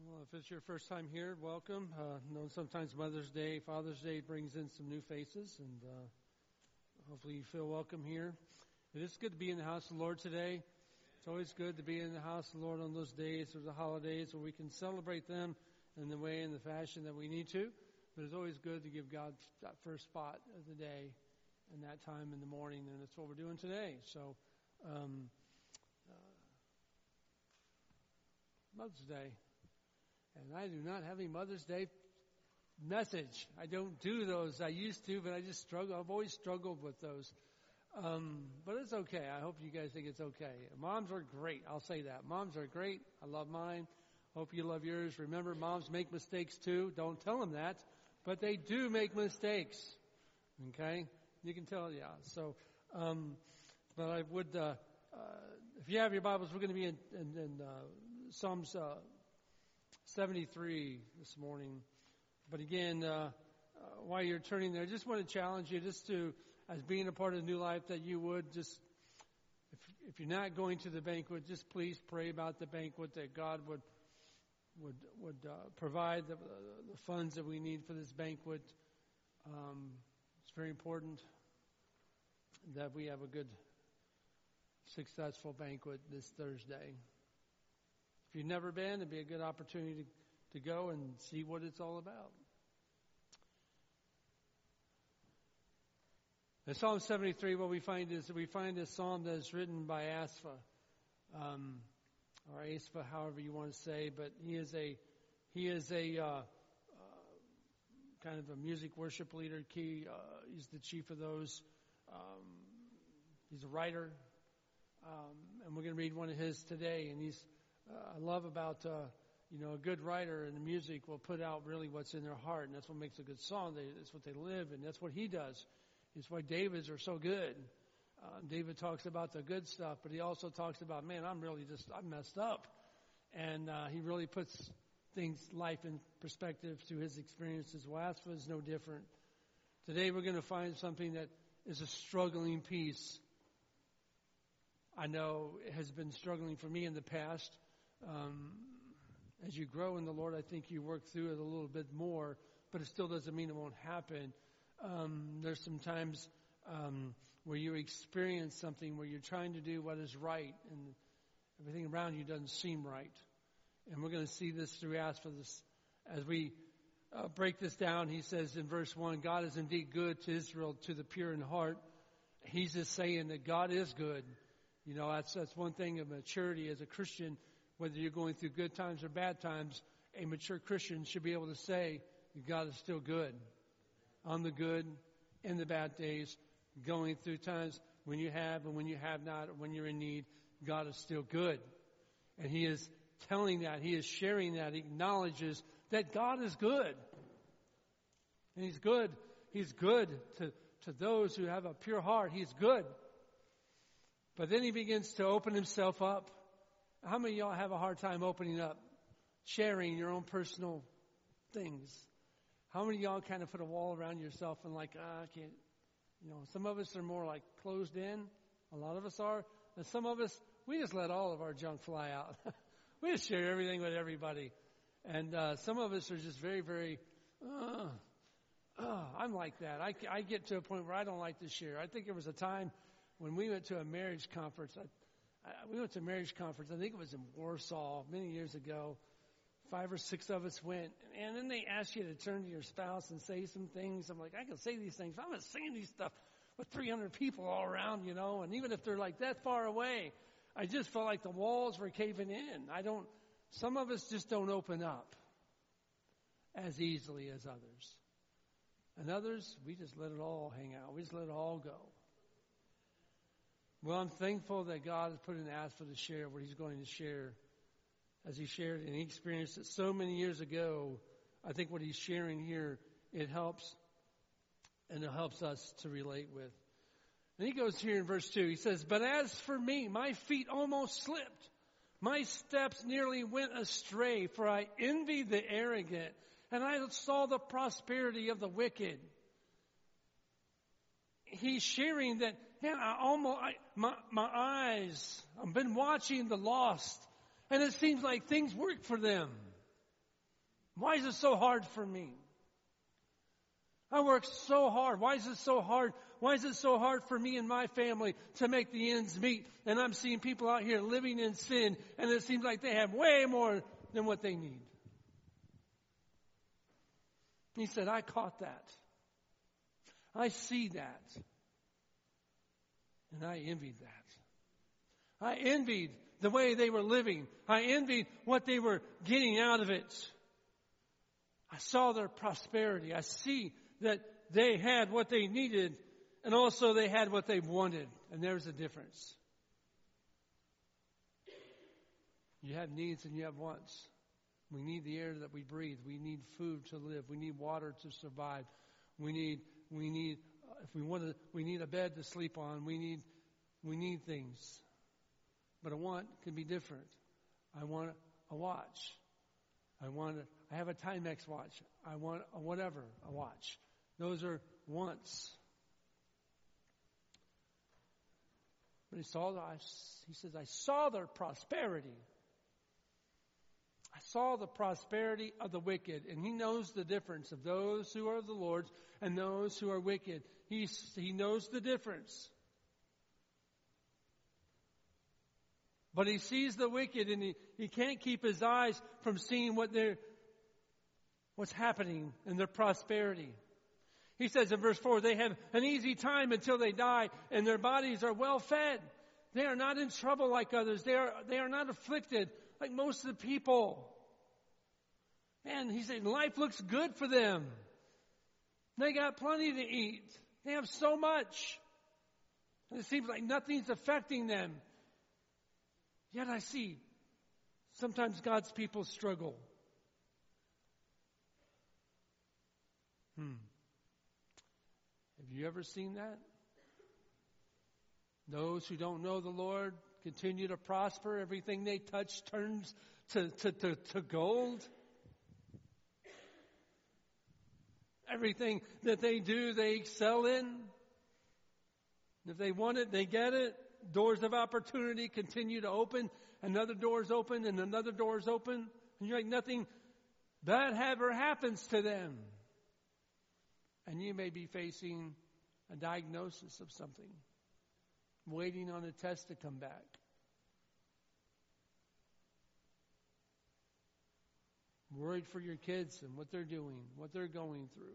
Well, if it's your first time here, welcome. Know sometimes Mother's Day, Father's Day brings in some new faces, and hopefully you feel welcome here. It is good to be in the house of the Lord today. It's always good to be in the house of the Lord on those days or the holidays where we can celebrate them in the way and the fashion that we need to. But it's always good to give God that first spot of the day and that time in the morning, and that's what we're doing today. So, Mother's Day. And I do not have a Mother's Day message. I don't do those. I used to, but I just struggle. I've always struggled with those. But it's okay. I hope you guys think it's okay. Moms are great. I'll say that. Moms are great. I love mine. Hope you love yours. Remember, moms make mistakes too. Don't tell them that. But they do make mistakes. Okay? You can tell, yeah. So, but I would, if you have your Bibles, we're going to be in Psalms 73 this morning. But again, while you're turning there, I just want to challenge you just to, as being a part of New Life, that you would just, if you're not going to the banquet, just please pray about the banquet, that God would provide the funds that we need for this banquet. It's very important that we have a good, successful banquet this Thursday. If you've never been, it'd be a good opportunity to go and see what it's all about. In Psalm 73, what we find is that we find a psalm that is written by Asaph, or Asaph, however you want to say, but he is a kind of a music worship leader. He's the chief of those. He's a writer, and we're going to read one of his today. And I love about a good writer and the music will put out really what's in their heart, and that's what makes a good song. That's what they live, and that's what he does. It's why David's are so good. David talks about the good stuff, but he also talks about, man, I'm messed up, and he really puts life in perspective through his experiences. Asaph is no different. Today we're going to find something that is a struggling piece. I know it has been struggling for me in the past. As you grow in the Lord, I think you work through it a little bit more, but it still doesn't mean it won't happen. There's some times where you experience something where you're trying to do what is right, and everything around you doesn't seem right. And we're going to see this through Asaph as we break this down. He says in verse 1, God is indeed good to Israel, to the pure in heart. He's just saying that God is good. That's one thing of maturity as a Christian. Whether you're going through good times or bad times, a mature Christian should be able to say, God is still good. On the good, in the bad days, going through times when you have and when you have not, or when you're in need, God is still good. And he is telling that, he is sharing that, he acknowledges that God is good. And he's good. He's good to those who have a pure heart. He's good. But then he begins to open himself up. How many of y'all have a hard time opening up, sharing your own personal things? How many of y'all kind of put a wall around yourself and I can't, some of us are more like closed in. A lot of us are. And some of us, we just let all of our junk fly out. We just share everything with everybody. And some of us are just very, very, I'm like that. I get to a point where I don't like to share. I think there was a time when we went to a marriage conference. We went to a marriage conference. I think it was in Warsaw many years ago. 5 or 6 of us went. And then they asked you to turn to your spouse and say some things. I'm like, I can say these things. I'm not saying these stuff with 300 people all around, and even if they're like that far away, I just felt like the walls were caving in. Some of us just don't open up as easily as others. And others, we just let it all hang out. We just let it all go. Well, I'm thankful that God has put in Asaph to share what he's going to share. As he shared and he experienced it so many years ago, I think what he's sharing here, it helps, and it helps us to relate with. And he goes here in verse 2, he says, but as for me, my feet almost slipped. My steps nearly went astray, for I envied the arrogant, and I saw the prosperity of the wicked. He's sharing that, my eyes, I've been watching the lost, and it seems like things work for them. Why is it so hard for me? I work so hard. Why is it so hard? Why is it so hard for me and my family to make the ends meet? And I'm seeing people out here living in sin, and it seems like they have way more than what they need. He said, I caught that. I see that. And I envied that. I envied the way they were living. I envied what they were getting out of it. I saw their prosperity. I see that they had what they needed, and also they had what they wanted. And there's a difference. You have needs and you have wants. We need the air that we breathe. We need food to live. We need water to survive. We need a bed to sleep on. We need things. But a want can be different. I want a watch. I have a Timex watch. I want a watch. Those are wants. But he says, I saw their prosperity. I saw the prosperity of the wicked. And he knows the difference of those who are the Lord's and those who are wicked. He knows the difference. But he sees the wicked, and he can't keep his eyes from seeing what's happening in their prosperity. He says in verse 4, they have an easy time until they die, and their bodies are well fed. They are not in trouble like others. They are not afflicted like most of the people. And he said, life looks good for them. They got plenty to eat. They have so much. And it seems like nothing's affecting them. Yet I see sometimes God's people struggle. Have you ever seen that? Those who don't know the Lord continue to prosper. Everything they touch turns to gold. Everything that they do, they excel in. If they want it, they get it. Doors of opportunity continue to open. Another door is open and another door is open. And you're like, nothing bad ever happens to them. And you may be facing a diagnosis of something, waiting on a test to come back. Worried for your kids and what they're doing, what they're going through.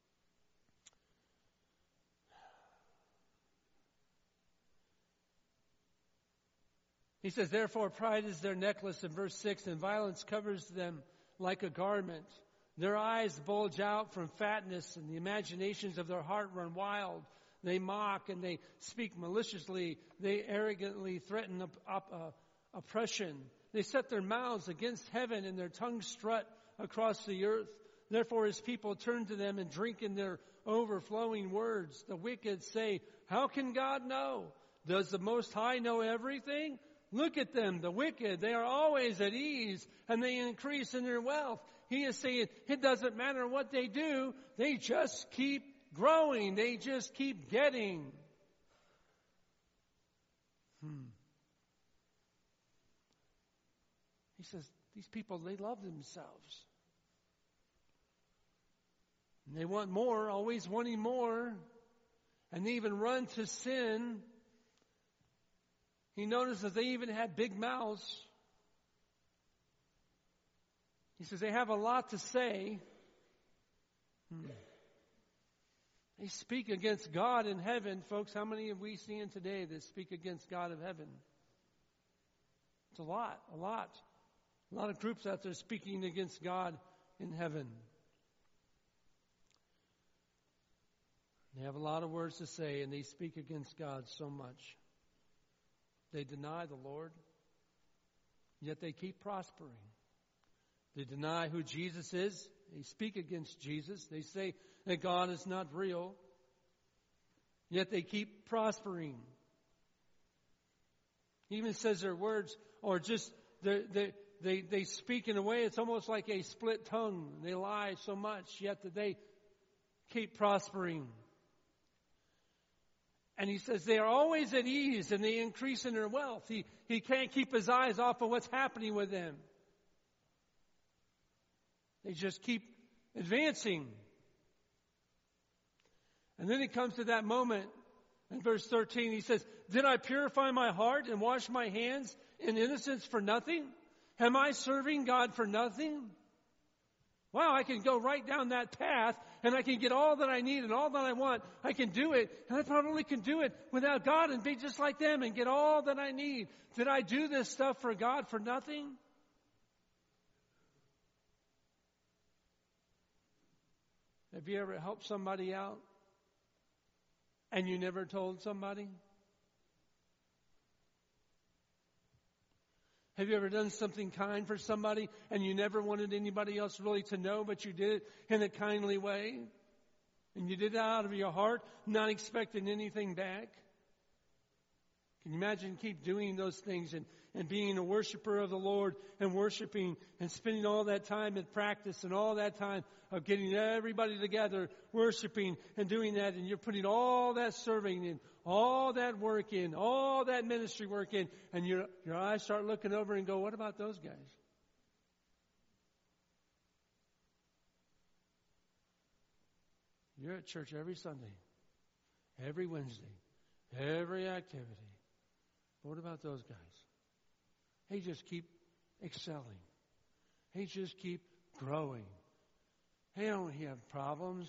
He says, therefore pride is their necklace in verse 6, and violence covers them like a garment. Their eyes bulge out from fatness, and the imaginations of their heart run wild. They mock and they speak maliciously. They arrogantly threaten oppression. They set their mouths against heaven, and their tongues strut across the earth. Therefore his people turn to them and drink in their overflowing words. The wicked say, how can God know? Does the Most High know everything? Look at them, the wicked. They are always at ease, and they increase in their wealth. He is saying it doesn't matter what they do. They just keep growing. They just keep getting. He says, these people, they love themselves. And they want more, always wanting more. And they even run to sin. He notices they even had big mouths. He says they have a lot to say. They speak against God in heaven. Folks, how many have we seen today that speak against God of heaven? It's a lot. A lot of groups out there speaking against God in heaven. They have a lot of words to say, and they speak against God so much. They deny the Lord, yet they keep prospering. They deny who Jesus is. They speak against Jesus. They say that God is not real, yet they keep prospering. He even says their words, or just they speak in a way, it's almost like a split tongue. They lie so much, yet that they keep prospering. And he says they are always at ease and they increase in their wealth. He can't keep his eyes off of what's happening with them. They just keep advancing. And then it comes to that moment in verse 13. He says, did I purify my heart and wash my hands in innocence for nothing? Am I serving God for nothing? Wow, I can go right down that path and I can get all that I need and all that I want. I can do it. And I probably can do it without God and be just like them and get all that I need. Did I do this stuff for God for nothing? Have you ever helped somebody out and you never told somebody? Have you ever done something kind for somebody and you never wanted anybody else really to know, but you did it in a kindly way? And you did it out of your heart, not expecting anything back? Can you imagine keep doing those things and being a worshiper of the Lord and worshiping and spending all that time in practice and all that time of getting everybody together, worshiping and doing that, and you're putting all that serving in, all that work in, all that ministry work in, and your eyes start looking over and go, what about those guys? You're at church every Sunday, every Wednesday, every activity. But what about those guys? They just keep excelling. They just keep growing. They don't have problems.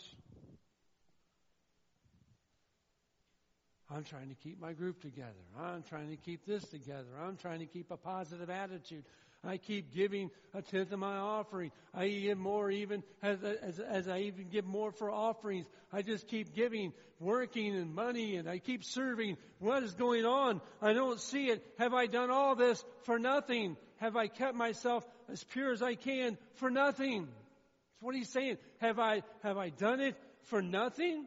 I'm trying to keep my group together. I'm trying to keep this together. I'm trying to keep a positive attitude. I keep giving a tenth of my offering. I give more even as I even give more for offerings. I just keep giving, working and money, and I keep serving. What is going on? I don't see it. Have I done all this for nothing? Have I kept myself as pure as I can for nothing? That's what he's saying. Have I done it for nothing?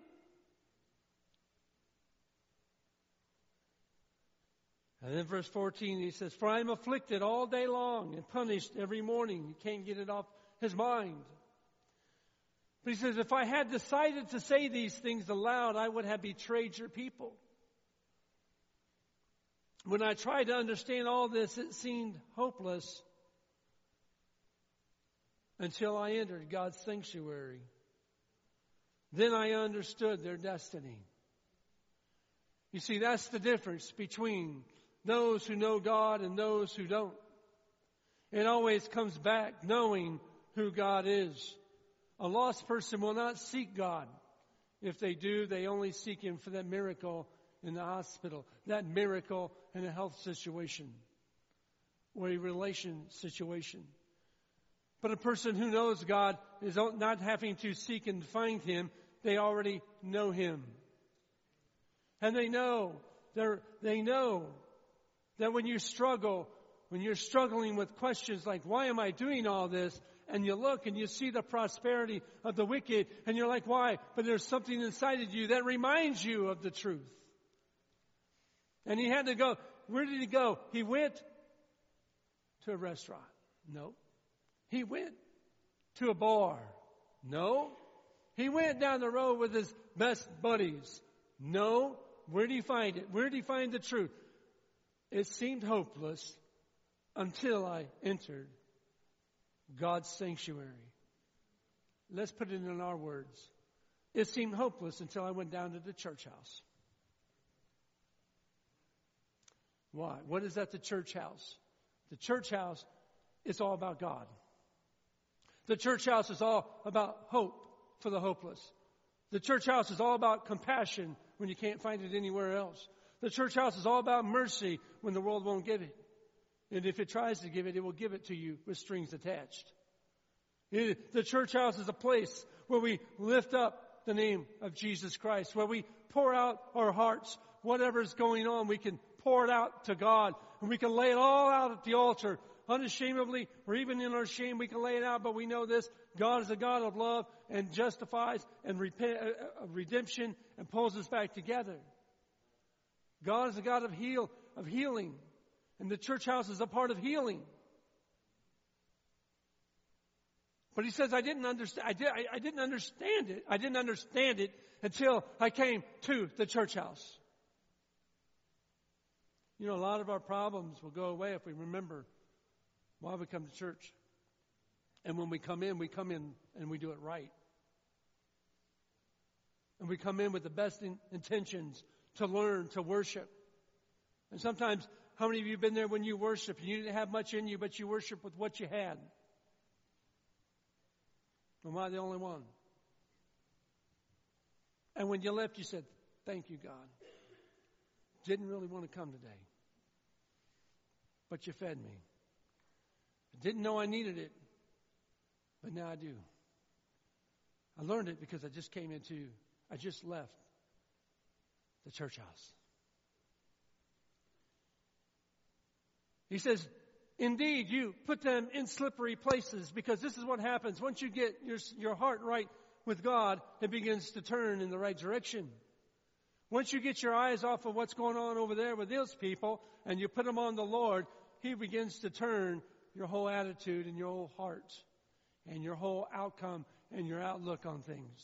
And then verse 14, he says, for I am afflicted all day long and punished every morning. He can't get it off his mind. But he says, if I had decided to say these things aloud, I would have betrayed your people. When I tried to understand all this, it seemed hopeless until I entered God's sanctuary. Then I understood their destiny. You see, that's the difference between those who know God and those who don't. It always comes back knowing who God is. A lost person will not seek God. If they do, they only seek Him for that miracle in the hospital, that miracle in a health situation or a relation situation. But a person who knows God is not having to seek and find Him. They already know Him. And they know that when you struggle, when you're struggling with questions like, why am I doing all this? And you look and you see the prosperity of the wicked and you're like, why? But there's something inside of you that reminds you of the truth. And he had to go. Where did he go? He went to a restaurant. No. He went to a bar. No. He went down the road with his best buddies. No. Where did he find it? Where did he find the truth? It seemed hopeless until I entered God's sanctuary. Let's put it in our words. It seemed hopeless until I went down to the church house. Why? What is at the church house? The church house is all about God. The church house is all about hope for the hopeless. The church house is all about compassion when you can't find it anywhere else. The church house is all about mercy when the world won't give it. And if it tries to give it, it will give it to you with strings attached. The church house is a place where we lift up the name of Jesus Christ, where we pour out our hearts. Whatever's going on, we can pour it out to God. And we can lay it all out at the altar. Unashamedly, or even in our shame, we can lay it out. But we know this, God is a God of love and justifies and redemption and pulls us back together. God is a God of healing. And the church house is a part of healing. But he says, I didn't understand it. I didn't understand it until I came to the church house. You know, a lot of our problems will go away if we remember why we come to church. And when we come in and we do it right. And we come in with the best intentions to learn, to worship. And sometimes, how many of you have been there when you worship and you didn't have much in you, but you worship with what you had? Am I the only one? And when you left, you said, thank you, God. Didn't really want to come today. But you fed me. I didn't know I needed it, but now I do. I learned it because I just left the church house. He says, indeed, you put them in slippery places, because this is what happens. Once you get your heart right with God, it begins to turn in the right direction. Once you get your eyes off of what's going on over there with those people and you put them on the Lord, He begins to turn your whole attitude and your whole heart and your whole outcome and your outlook on things.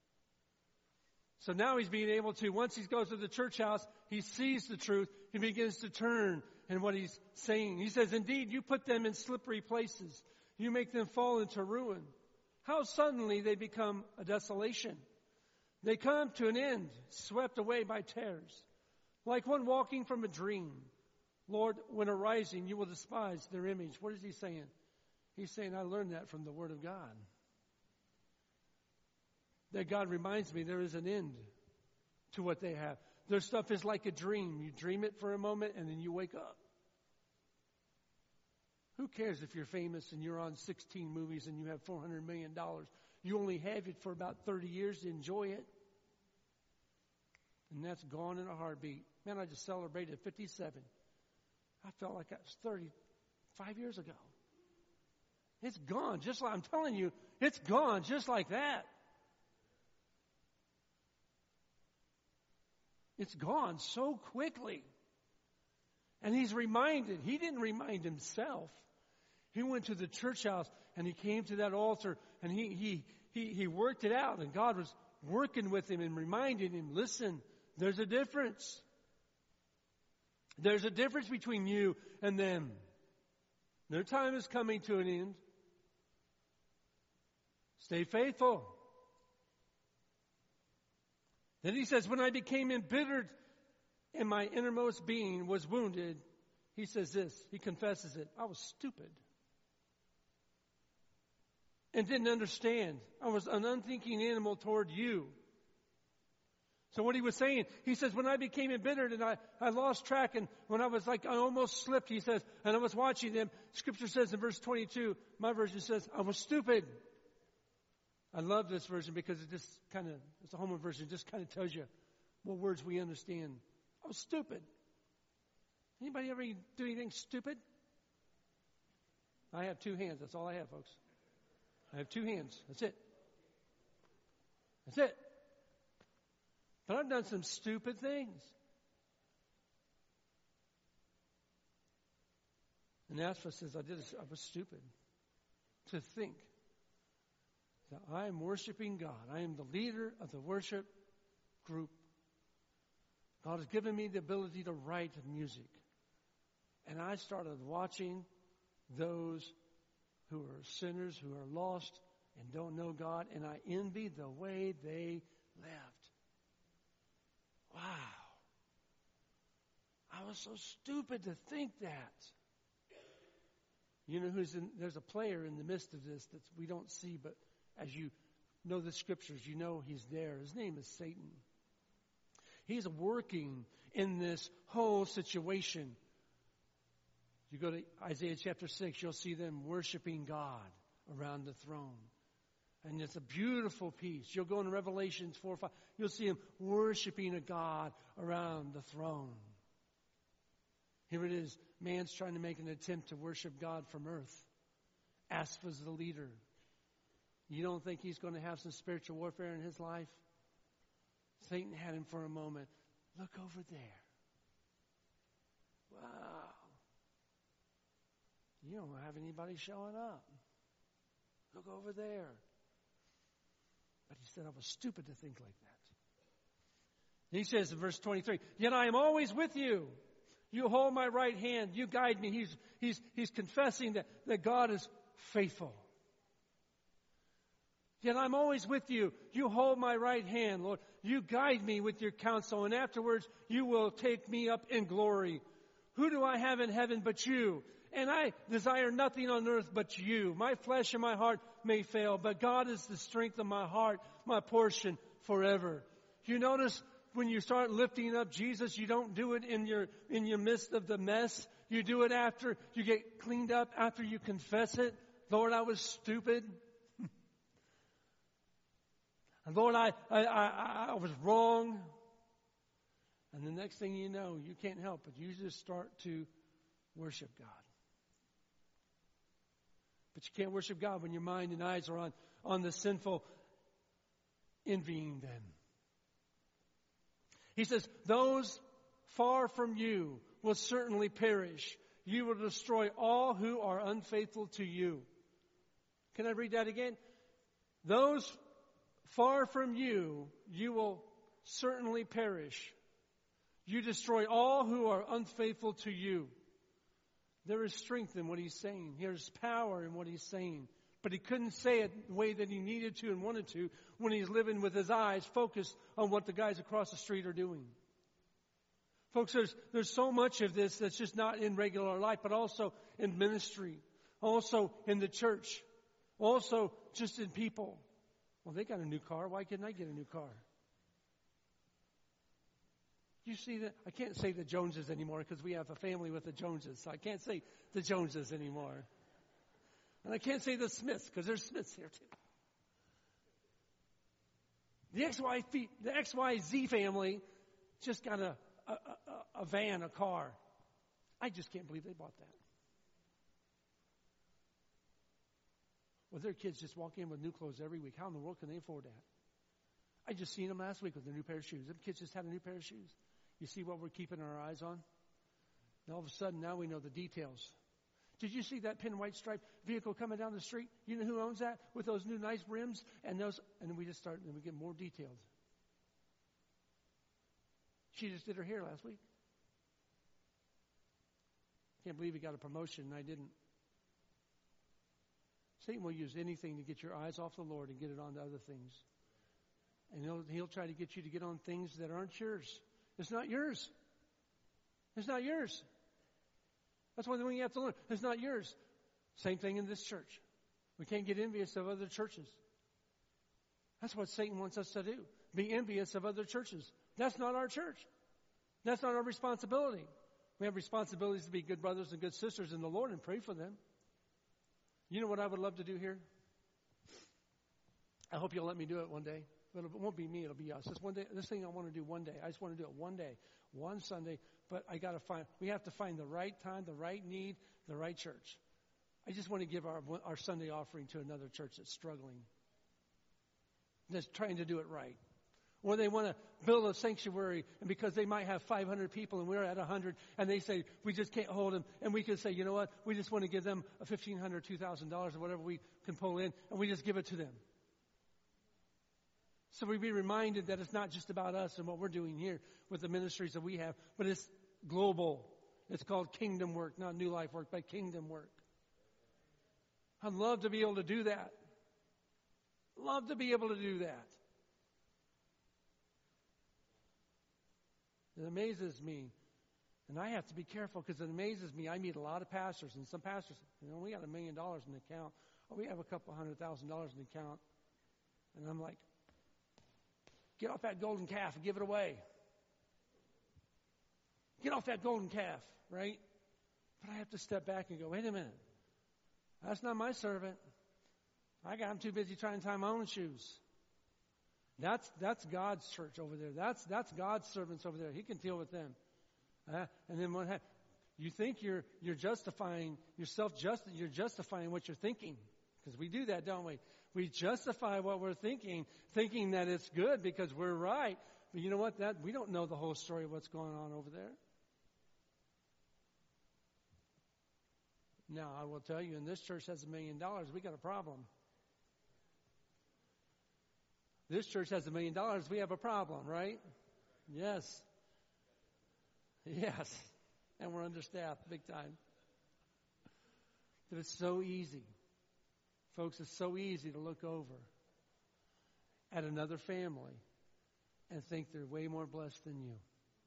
So now he's being able to, once he goes to the church house, he sees the truth. He begins to turn in what he's saying. He says, indeed, you put them in slippery places. You make them fall into ruin. How suddenly they become a desolation. They come to an end, swept away by terrors. Like one walking from a dream. Lord, when arising, you will despise their image. What is he saying? He's saying, I learned that from the Word of God. That God reminds me there is an end to what they have. Their stuff is like a dream. You dream it for a moment and then you wake up. Who cares if you're famous and you're on 16 movies and you have $400 million? You only have it for about 30 years to enjoy it. And that's gone in a heartbeat. Man, I just celebrated 57. I felt like that was 35 years ago. It's gone just like, I'm telling you, it's gone just like that. It's gone so quickly. And he's reminded. He didn't remind himself. He went to the church house and he came to that altar and he worked it out. And God was working with him and reminding him, listen, there's a difference. There's a difference between you and them. Their time is coming to an end. Stay faithful. Then he says, when I became embittered and my innermost being was wounded, he says this, he confesses it, I was stupid and didn't understand. I was an unthinking animal toward you. So what he was saying, he says, when I became embittered and I lost track, and when I was like, I almost slipped, he says, and I was watching them, Scripture says in verse 22, my version says, I was stupid. I love this version because it just kind of, it's a Holman version, it just kind of tells you what words we understand. I was stupid. Anybody ever do anything stupid? I have two hands. That's all I have, folks. I have two hands. That's it. That's it. But I've done some stupid things. And Asaph says, I was stupid to think that I am worshiping God. I am the leader of the worship group. God has given me the ability to write music. And I started watching those who are sinners, who are lost and don't know God, and I envy the way they lived. Wow. I was so stupid to think that. You know there's a player in the midst of this that we don't see, but as you know the Scriptures, you know he's there. His name is Satan. He's working in this whole situation. You go to Isaiah chapter 6, you'll see them worshiping God around the throne. And it's a beautiful piece. You'll go into Revelations 4 or 5. You'll see him worshiping a God around the throne. Here it is. Man's trying to make an attempt to worship God from earth. Asaph is the leader. You don't think he's going to have some spiritual warfare in his life? Satan had him for a moment. Look over there. Wow. You don't have anybody showing up. Look over there. But he said, I was stupid to think like that. He says in verse 23, yet I am always with you. You hold my right hand. You guide me. He's confessing that God is faithful. Yet I'm always with you. You hold my right hand, Lord. You guide me with your counsel, and afterwards you will take me up in glory. Who do I have in heaven but you? And I desire nothing on earth but you. My flesh and my heart may fail, but God is the strength of my heart, my portion forever. You notice when you start lifting up Jesus, you don't do it in your midst of the mess. You do it after you get cleaned up, after you confess it. Lord, I was stupid. Lord, I was wrong. And the next thing you know, you can't help it. You just start to worship God. But you can't worship God when your mind and eyes are on the sinful, envying them. He says, those far from you will certainly perish. You will destroy all who are unfaithful to you. Can I read that again? Those far from you, you will certainly perish. You destroy all who are unfaithful to you. There is strength in what he's saying. There's power in what he's saying. But he couldn't say it the way that he needed to and wanted to when he's living with his eyes focused on what the guys across the street are doing. Folks, there's so much of this that's just not in regular life, but also in ministry, also in the church, also just in people. Well, they got a new car. Why couldn't I get a new car? You see that? I can't say the Joneses anymore because we have a family with the Joneses. So I can't say the Joneses anymore. And I can't say the Smiths because there's Smiths here too. The XYZ family just got a van, a car. I just can't believe they bought that. Well, their kids just walk in with new clothes every week. How in the world can they afford that? I just seen them last week with a new pair of shoes. Them kids just had a new pair of shoes. You see what we're keeping our eyes on? And all of a sudden, now we know the details. Did you see that pin white striped vehicle coming down the street? You know who owns that? With those new nice rims and then we just start, and we get more details. She just did her hair last week. Can't believe he got a promotion and I didn't. Satan will use anything to get your eyes off the Lord and get it on to other things. And he'll try to get you to get on things that aren't yours. It's not yours. It's not yours. That's one thing you have to learn. It's not yours. Same thing in this church. We can't get envious of other churches. That's what Satan wants us to do. Be envious of other churches. That's not our church. That's not our responsibility. We have responsibilities to be good brothers and good sisters in the Lord and pray for them. You know what I would love to do here? I hope you'll let me do it one day. But it won't be me, it'll be us. This thing I want to do one day. I just want to do it one day, one Sunday. But we have to find the right time, the right need, the right church. I just want to give our Sunday offering to another church that's struggling, that's trying to do it right. Or they want to build a sanctuary, and because they might have 500 people and we're at 100, and they say, we just can't hold them. And we can say, you know what, we just want to give them $1,500, $2,000, or whatever we can pull in, and we just give it to them. So we be reminded that it's not just about us and what we're doing here with the ministries that we have, but it's global. It's called kingdom work, not New Life work, but kingdom work. I'd love to be able to do that. Love to be able to do that. It amazes me. And I have to be careful because it amazes me. I meet a lot of pastors, and some pastors, we got $1 million in the account. Or we have a couple $100,000 in the account. And I'm like, get off that golden calf and give it away. Get off that golden calf, right? But I have to step back and go, wait a minute. That's not my servant. I'm too busy trying to tie my own shoes. That's God's church over there. That's God's servants over there. He can deal with them. And then what happens? You think you're justifying yourself. You're justifying what you're thinking, because we do that, don't we? We justify what we're thinking that it's good because we're right. But you know what? We don't know the whole story of what's going on over there. Now, I will tell you, and this church has $1 million. We got a problem. This church has $1 million. We have a problem, right? Yes. Yes. And we're understaffed big time. But it's so easy. Folks, it's so easy to look over at another family and think they're way more blessed than you.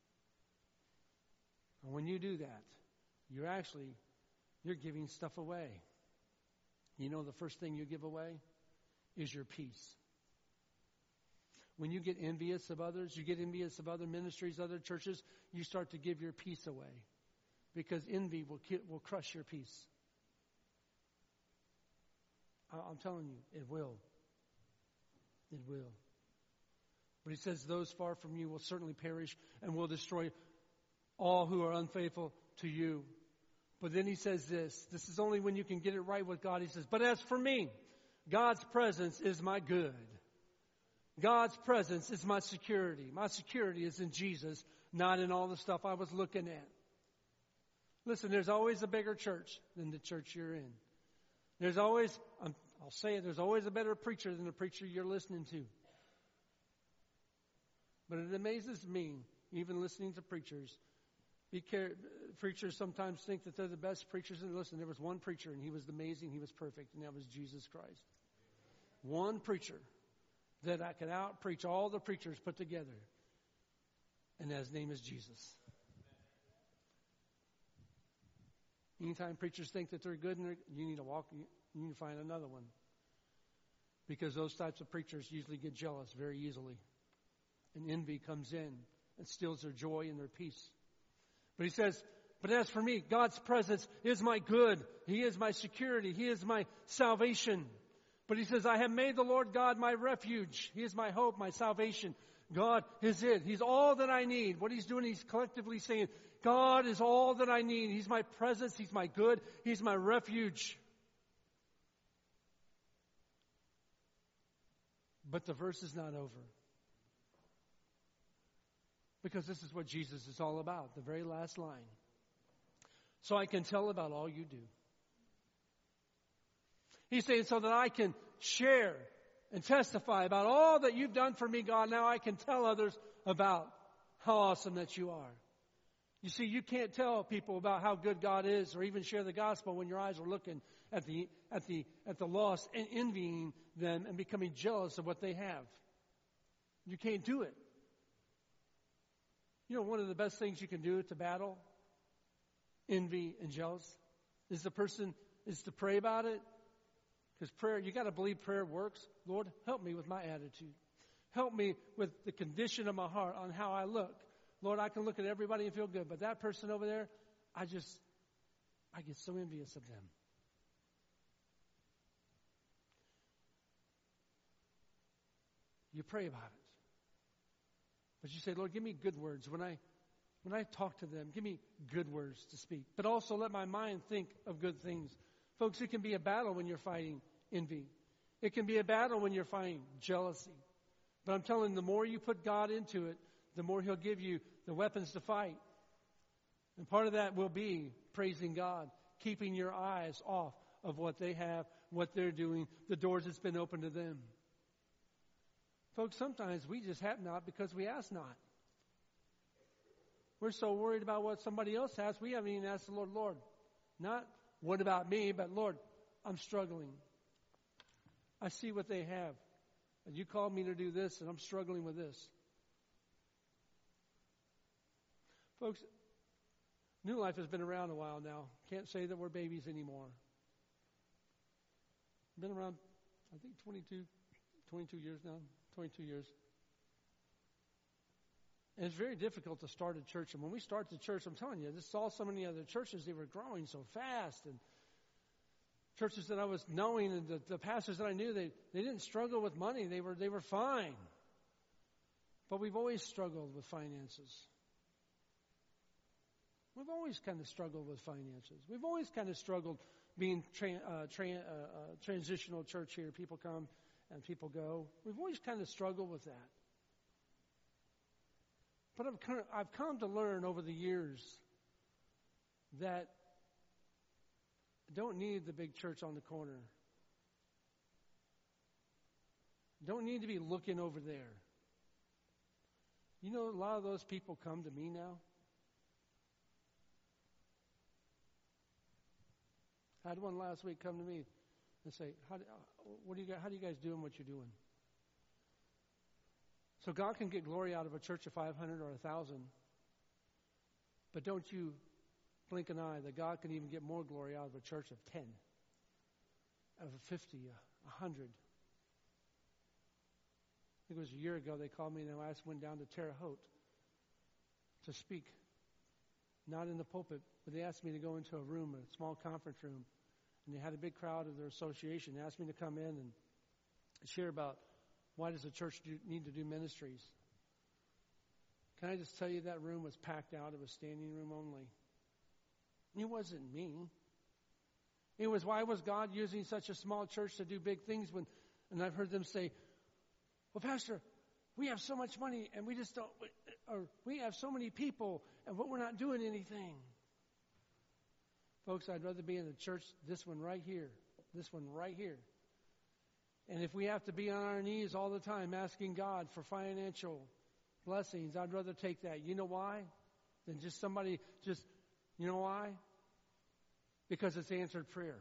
And when you do that, you're giving stuff away. You know, the first thing you give away is your peace. When you get envious of others, you get envious of other ministries, other churches, you start to give your peace away. Because envy will crush your peace. I'm telling you, it will. It will. But he says, those far from you will certainly perish and will destroy all who are unfaithful to you. But then he says this is only when you can get it right with God. He says, but as for me, God's presence is my good. God's presence is my security. My security is in Jesus, not in all the stuff I was looking at. Listen, there's always a bigger church than the church you're in. There's always, I'll say it, there's always a better preacher than the preacher you're listening to. But it amazes me, even listening to preachers, preachers sometimes think that they're the best preachers. And listen, there was one preacher, and he was amazing, he was perfect, and that was Jesus Christ. One preacher that I could out-preach all the preachers put together, and his name is Jesus. Anytime preachers think that they're good, you need to find another one. Because those types of preachers usually get jealous very easily. And envy comes in and steals their joy and their peace. But he says, but as for me, God's presence is my good. He is my security. He is my salvation. But he says, I have made the Lord God my refuge. He is my hope, my salvation. God is it. He's all that I need. What he's doing, he's collectively saying, God is all that I need. He's my presence. He's my good. He's my refuge. But the verse is not over. Because this is what Jesus is all about. The very last line. So I can tell about all you do. He's saying so that I can share and testify about all that you've done for me, God. Now I can tell others about how awesome that you are. You see, you can't tell people about how good God is or even share the gospel when your eyes are looking at the lost and envying them and becoming jealous of what they have. You can't do it. You know, one of the best things you can do to battle envy and jealous is to pray about it. Because prayer, you got to believe prayer works. Lord, help me with my attitude. Help me with the condition of my heart on how I look. Lord, I can look at everybody and feel good, but that person over there, I get so envious of them. You pray about it. But you say, Lord, give me good words. When I talk to them, give me good words to speak. But also let my mind think of good things. Folks, it can be a battle when you're fighting envy. It can be a battle when you're fighting jealousy. But I'm telling you, the more you put God into it, the more He'll give you the weapons to fight. And part of that will be praising God, keeping your eyes off of what they have, what they're doing, the doors that's been opened to them. Folks, sometimes we just have not because we ask not. We're so worried about what somebody else has, we haven't even asked the Lord, Lord, not what about me, but Lord, I'm struggling. I see what they have. And you called me to do this, and I'm struggling with this. Folks, New Life has been around a while now. Can't say that we're babies anymore. Been around, I think, 22 years now. 22 years. And it's very difficult to start a church. And when we start the church, I'm telling you, this saw so many other churches, they were growing so fast. And churches that I was knowing and the pastors that I knew, they didn't struggle with money. They were fine. But we've always struggled with finances. We've always kind of struggled with finances. We've always kind of struggled being transitional church here. People come and people go. We've always kind of struggled with that. But I've come to learn over the years that I don't need the big church on the corner. Don't need to be looking over there. You know, a lot of those people come to me now. I had one last week come to me and say, how do you guys doing what you're doing? So God can get glory out of a church of 500 or 1,000. But don't you blink an eye that God can even get more glory out of a church of 10, of 50, 100. I think it was a year ago they called me and I went down to Terre Haute to speak. Not in the pulpit, but they asked me to go into a room, a small conference room. And they had a big crowd of their association. They asked me to come in and share about why does a church need to do ministries. Can I just tell you that room was packed out? It was standing room only. It wasn't me. It was, why was God using such a small church to do big things when, and I've heard them say, well, Pastor, we have so much money and we just don't, or we have so many people and we're not doing anything. Folks, I'd rather be in the church, this one right here, And if we have to be on our knees all the time asking God for financial blessings, I'd rather take that. You know why? Than just somebody, you know why? Because it's answered prayer.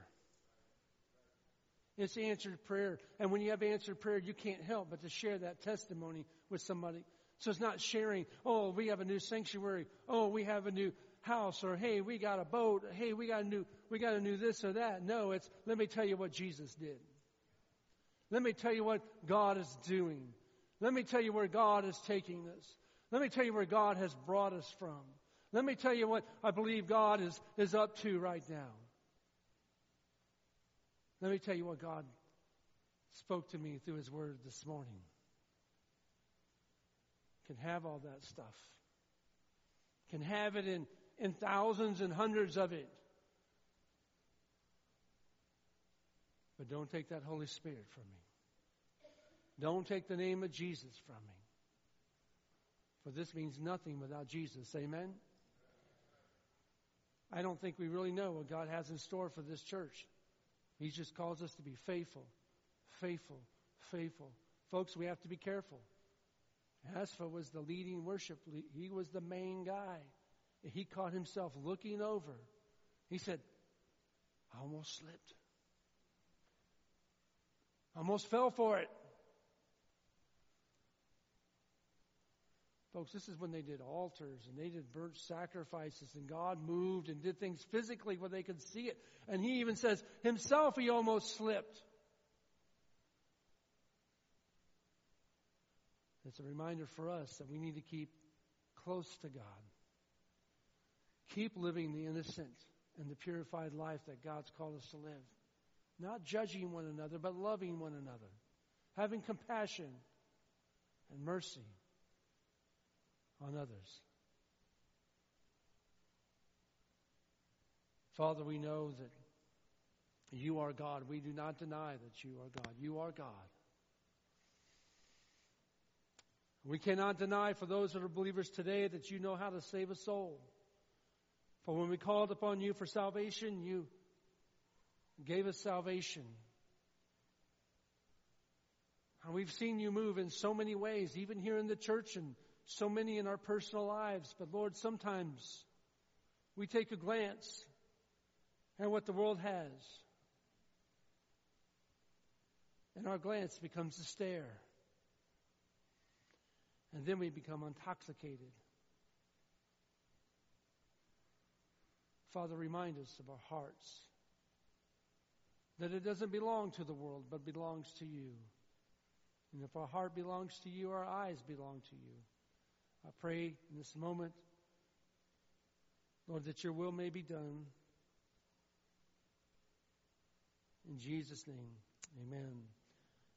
It's answered prayer. And when you have answered prayer, you can't help but to share that testimony with somebody. So it's not sharing, oh, we have a new sanctuary. Oh, we have a new house. Or, hey, we got a boat. Hey, we got a new this or that. No, it's, let me tell you what Jesus did. Let me tell you what God is doing. Let me tell you where God is taking us. Let me tell you where God has brought us from. Let me tell you what I believe God is up to right now. Let me tell you what God spoke to me through His Word this morning. Can have all that stuff. Can have it in thousands and hundreds of it. But don't take that Holy Spirit from me. Don't take the name of Jesus from me. For this means nothing without Jesus. Amen? I don't think we really know what God has in store for this church. He just calls us to be faithful, faithful, faithful. Folks, we have to be careful. Asaph was the leading worship. He was the main guy. He caught himself looking over. He said, I almost slipped. I almost fell for it. Folks, this is when they did altars and they did burnt sacrifices and God moved and did things physically where they could see it. And he even says himself he almost slipped. It's a reminder for us that we need to keep close to God. Keep living the innocent and the purified life that God's called us to live. Not judging one another, but loving one another. Having compassion and mercy on others. Father, we know that you are God. We do not deny that you are God. You are God. We cannot deny for those that are believers today that you know how to save a soul. For when we called upon you for salvation, you gave us salvation. And we've seen you move in so many ways, even here in the church and so many in our personal lives. But Lord, sometimes we take a glance at what the world has. And our glance becomes a stare. And then we become intoxicated. Father, remind us of our hearts. That it doesn't belong to the world, but belongs to you. And if our heart belongs to you, our eyes belong to you. I pray in this moment, Lord, that your will may be done. In Jesus' name, amen.